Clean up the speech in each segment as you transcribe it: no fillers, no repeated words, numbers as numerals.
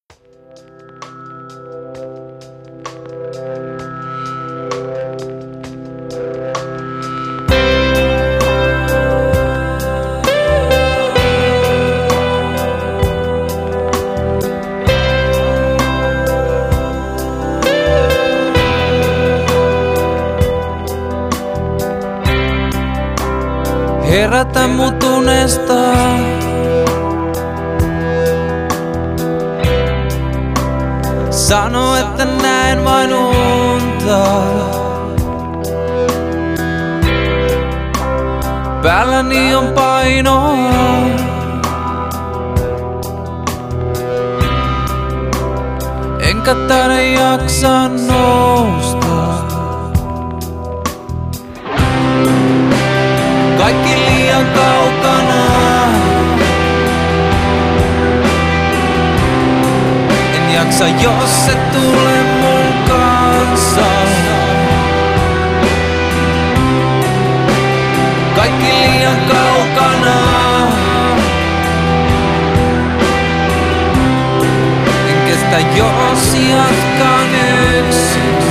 Herätä mut unesta. Sano, että näen vain unta. Päälläni on painoa. Enkä taida jaksaa nousta. Kaikki liian kaukana. En jaksa, jos et tule mun kanssa. Kaikki liian kaukana. En kestä, jos jatkan yksin.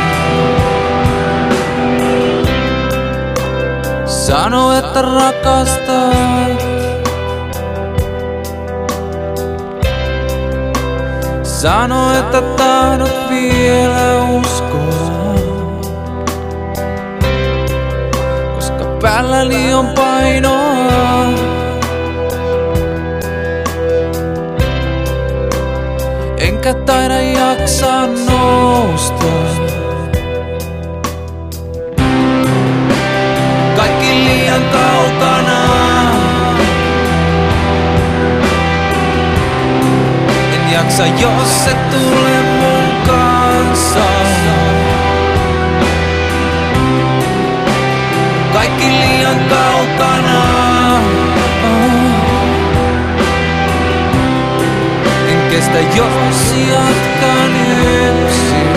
Sano, että rakastat. Sano, että tahdot vielä uskoa. Koska päälläni on painoa. Enkä taida jaksaa nousta. Kaikki liian kaukana. En jaksa, jos et tule mun kanssa. Kaikki liian kaukana. En kestä, jos jatkan yksin.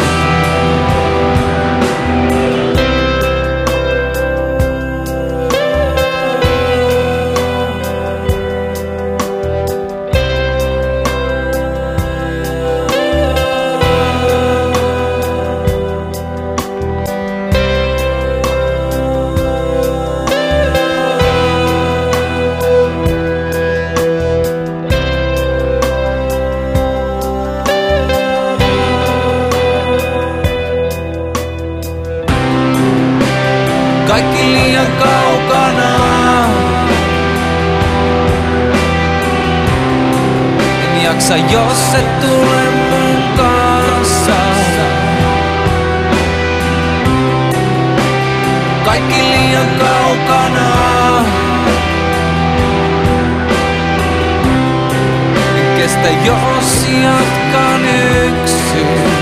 Kaikki liian kaukana. En jaksa, jos et tule mun kanssa. Kaikki liian kaukana. En kestä, jos jatkan yksin.